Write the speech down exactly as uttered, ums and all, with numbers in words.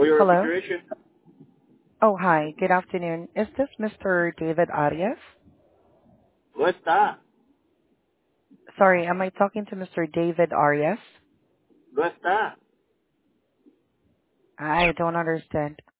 For your Hello? refrigeration. Oh, hi. Good afternoon. Is this Mister David Arias? ¿No está? Sorry, am I talking to Mister David Arias? ¿No está? I don't understand.